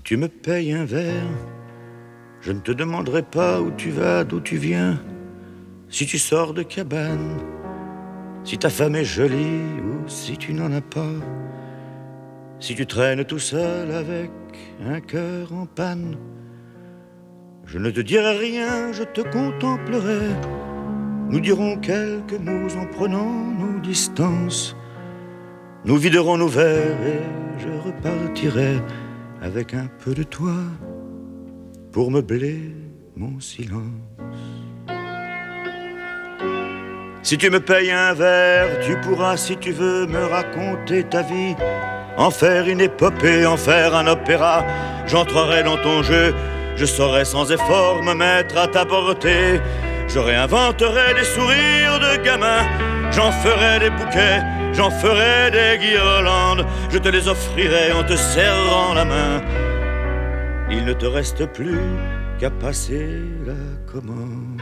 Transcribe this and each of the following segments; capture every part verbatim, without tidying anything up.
tu me payes un verre, je ne te demanderai pas où tu vas, d'où tu viens. Si tu sors de cabane, si ta femme est jolie ou si tu n'en as pas, si tu traînes tout seul avec un cœur en panne, je ne te dirai rien, je te contemplerai. Nous dirons quelques mots en prenant nos distances. Nous viderons nos verres et je repartirai avec un peu de toi pour meubler mon silence. Si tu me payes un verre, tu pourras, si tu veux, me raconter ta vie, en faire une épopée, en faire un opéra. J'entrerai dans ton jeu, je saurai sans effort me mettre à ta portée. Je réinventerai des sourires de gamin, j'en ferai des bouquets, j'en ferai des guirlandes. Je te les offrirai en te serrant la main. Il ne te reste plus qu'à passer la commande.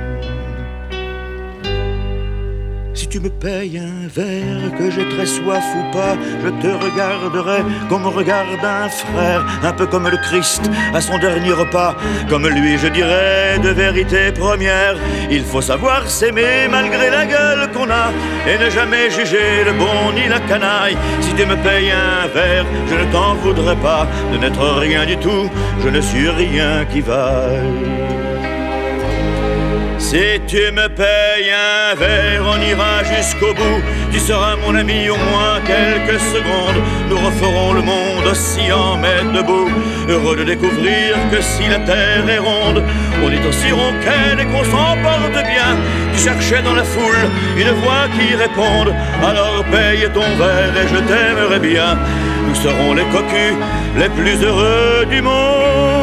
Si tu me payes un verre, que j'ai très soif ou pas, je te regarderai comme on regarde un frère, un peu comme le Christ à son dernier repas. Comme lui je dirais de vérité première, il faut savoir s'aimer malgré la gueule qu'on a, et ne jamais juger le bon ni la canaille. Si tu me payes un verre, je ne t'en voudrais pas de n'être rien du tout, je ne suis rien qui vaille. Si tu me payes un verre, on ira jusqu'au bout. Tu seras mon ami au moins quelques secondes. Nous referons le monde oscillant mais debout, heureux de découvrir que si la terre est ronde, on est aussi ronquette et qu'on s'en porte bien. Tu cherchais dans la foule une voix qui réponde, alors paye ton verre et je t'aimerai bien. Nous serons les cocus les plus heureux du monde.